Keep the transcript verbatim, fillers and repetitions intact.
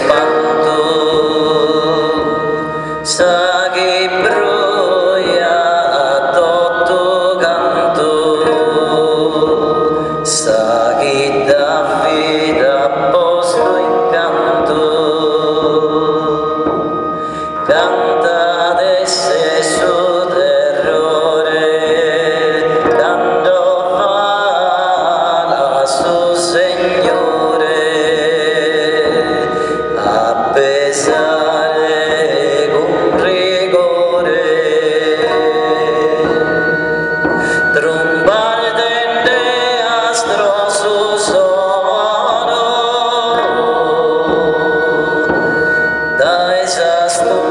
espanto, sa che broia a tutto canto, sa che dà vita a posto incanto, canta adesso su terrore, tanto fa la suo Signore, a pesare con rigore, tromba ardente astro su suono, dai sasto